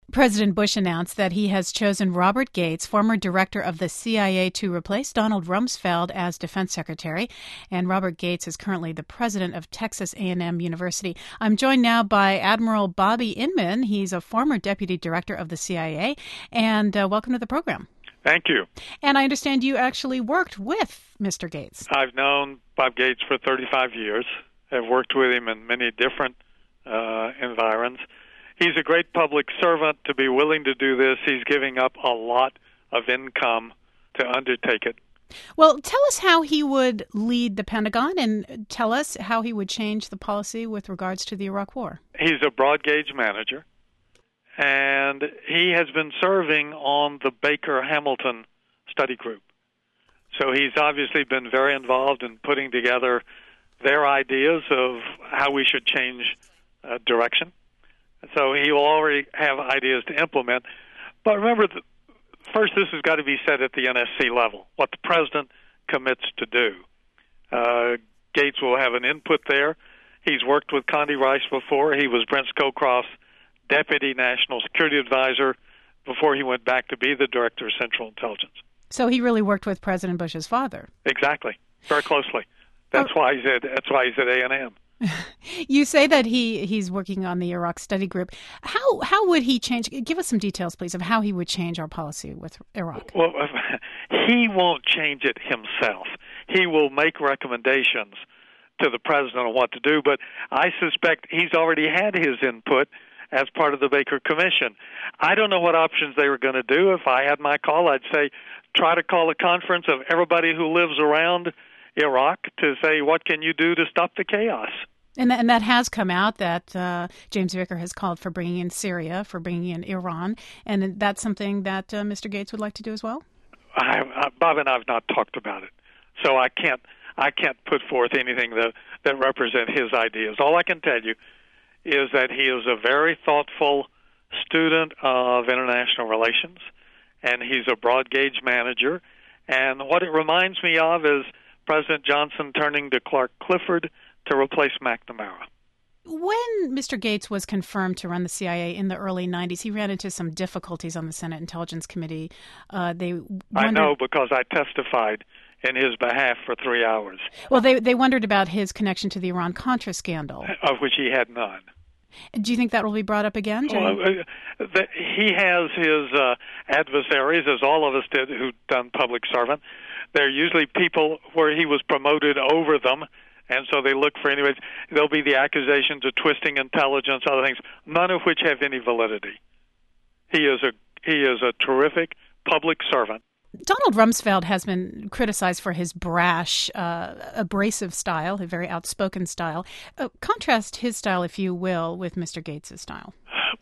President Bush announced that he has chosen Robert Gates, former director of the CIA, to replace Donald Rumsfeld as defense secretary. And Robert Gates is currently the president of Texas A&M University. I'm joined now by Admiral Bobby Inman. He's a former deputy director of the CIA. And welcome to the program. Thank you. And I understand you actually worked with Mr. Gates. I've known Bob Gates for 35 years. I've worked with him in many different environs. He's a great public servant to be willing to do this. He's giving up a lot of income to undertake it. Well, tell us how he would lead the Pentagon and tell us how he would change the policy with regards to the Iraq War. He's a broad gauge manager, and he has been serving on the Baker-Hamilton study group. So he's obviously been very involved in putting together their ideas of how we should change direction. So he will already have ideas to implement. But remember, first this has got to be set at the NSC level, what the president commits to do. Gates will have an input there. He's worked with Condi Rice before. He was Brent Scowcroft's deputy national security advisor before he went back to be the director of Central Intelligence. So he really worked with President Bush's father. Exactly, very closely. That's why he's at A&M. You say that he's working on the Iraq study group. How would he change? Give us some details, please, of how he would change our policy with Iraq. Well, he won't change it himself. He will make recommendations to the president on what to do, but I suspect he's already had his input as part of the Baker Commission. I don't know what options they were going to do. If I had my call, I'd say try to call a conference of everybody who lives around Iraq to say, what can you do to stop the chaos? And that has come out that James Vicker has called for bringing in Syria, for bringing in Iran, and that's something that Mr. Gates would like to do as well? Bob and I have not talked about it, so I can't put forth anything that represent his ideas. All I can tell you is that he is a very thoughtful student of international relations, and he's a broad-gauge manager. And what it reminds me of is President Johnson turning to Clark Clifford to replace McNamara. When Mr. Gates was confirmed to run the CIA in the early 90s, he ran into some difficulties on the Senate Intelligence Committee. I know because I testified in his behalf for 3 hours. Well, they wondered about his connection to the Iran-Contra scandal. Of which he had none. Do you think that will be brought up again, Jay? Well, he has his adversaries, as all of us did who've done public servant. They're usually people where he was promoted over them, and so they look for anyways. There'll be the accusations of twisting intelligence, other things, none of which have any validity. He is a terrific public servant. Donald Rumsfeld has been criticized for his brash, abrasive style, a very outspoken style. Contrast his style, if you will, with Mr. Gates' style.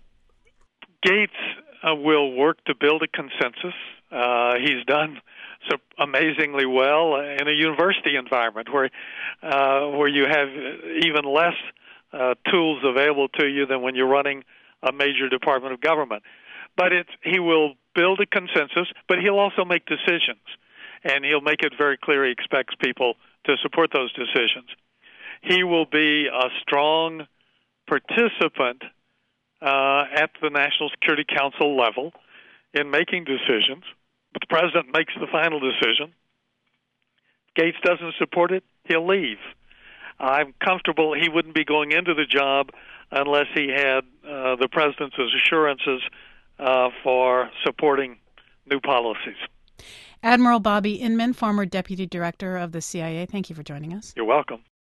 Gates will work to build a consensus. He's done so amazingly well in a university environment where you have even less tools available to you than when you're running a major department of government. But he will build a consensus, but he'll also make decisions, and he'll make it very clear he expects people to support those decisions. He will be a strong participant at the National Security Council level in making decisions, but the president makes the final decision. If Gates doesn't support it, he'll leave. I'm comfortable he wouldn't be going into the job unless he had the president's assurances for supporting new policies. Admiral Bobby Inman, former deputy director of the CIA, thank you for joining us. You're welcome.